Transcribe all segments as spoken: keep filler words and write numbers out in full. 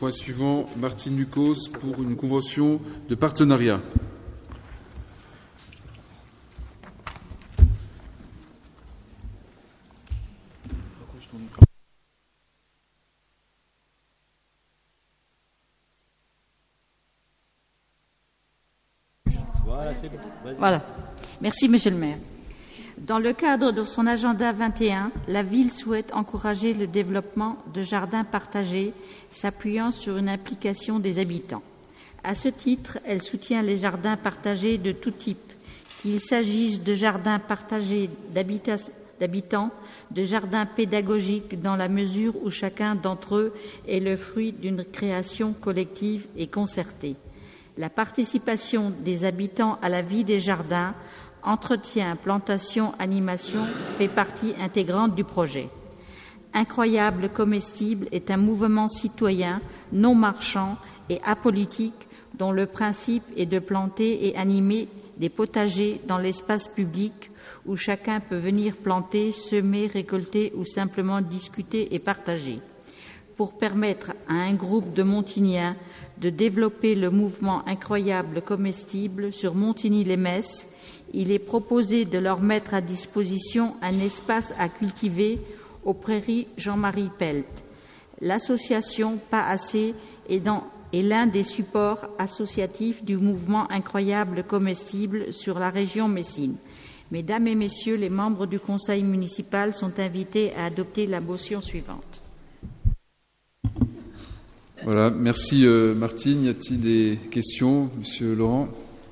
Point suivant, Martine Lucos pour une convention de partenariat. Voilà. Merci, Monsieur le maire. Dans le cadre de son agenda vingt et un, la ville souhaite encourager le développement de jardins partagés s'appuyant sur une implication des habitants. À ce titre, elle soutient les jardins partagés de tout type, qu'il s'agisse de jardins partagés d'habitants, de jardins pédagogiques dans la mesure où chacun d'entre eux est le fruit d'une création collective et concertée. La participation des habitants à la vie des jardins, entretien, plantation, animation fait partie intégrante du projet. Incroyable Comestible est un mouvement citoyen non marchand et apolitique dont le principe est de planter et animer des potagers dans l'espace public où chacun peut venir planter, semer, récolter ou simplement discuter et partager. Pour permettre à un groupe de Montigniens de développer le mouvement Incroyable Comestible sur Montigny-les-Messes, il est proposé de leur mettre à disposition un espace à cultiver aux prairies Jean-Marie Pelt. L'association Pas Assez est, dans, est l'un des supports associatifs du mouvement Incroyable Comestible sur la région Messine. Mesdames et messieurs, les membres du conseil municipal sont invités à adopter la motion suivante. Voilà, merci euh, Martine. Y a-t-il des questions, Monsieur Laurent ?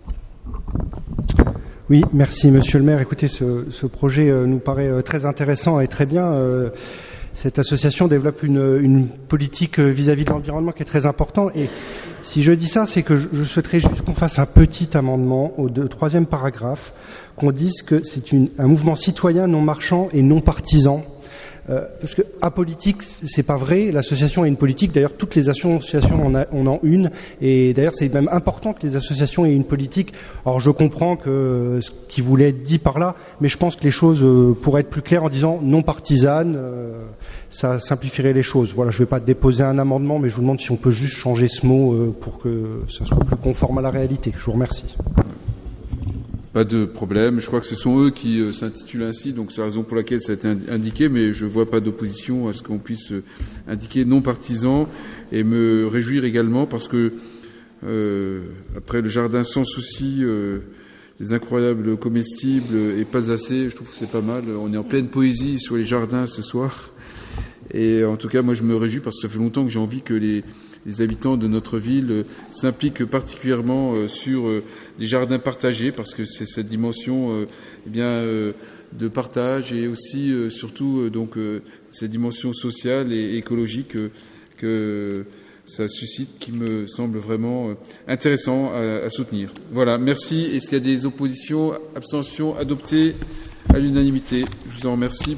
Oui, merci Monsieur le maire. Écoutez, ce, ce projet euh, nous paraît euh, très intéressant et très bien. Euh, cette association développe une, une politique euh, vis-à-vis de l'environnement qui est très importante. Et si je dis ça, c'est que je, je souhaiterais juste qu'on fasse un petit amendement au deux, troisième paragraphe, qu'on dise que c'est une, un mouvement citoyen non marchand et non partisan. Euh, parce que apolitique, c'est pas vrai. L'association a une politique. D'ailleurs, toutes les associations en, a, en ont une. Et d'ailleurs, c'est même important que les associations aient une politique. Alors, je comprends que ce qui voulait être dit par là, mais je pense que les choses euh, pourraient être plus claires en disant non partisane. Euh, ça simplifierait les choses. Voilà, je ne vais pas déposer un amendement, mais je vous demande si on peut juste changer ce mot euh, pour que ça soit plus conforme à la réalité. Je vous remercie. Pas de problème. Je crois que ce sont eux qui euh, s'intitulent ainsi, donc c'est la raison pour laquelle ça a été indiqué, mais je ne vois pas d'opposition à ce qu'on puisse euh, indiquer non partisan et me réjouir également parce que euh, après le jardin sans souci, euh, les incroyables comestibles et pas assez, je trouve que c'est pas mal. On est en pleine poésie sur les jardins ce soir. Et en tout cas, moi je me réjouis parce que ça fait longtemps que j'ai envie que les les habitants de notre ville s'impliquent particulièrement sur les jardins partagés parce que c'est cette dimension eh bien, de partage et aussi surtout donc cette dimension sociale et écologique que ça suscite qui me semble vraiment intéressant à, à soutenir. Voilà, merci. Est-ce qu'il y a des oppositions, abstentions, adoptées à l'unanimité ? Je vous en remercie.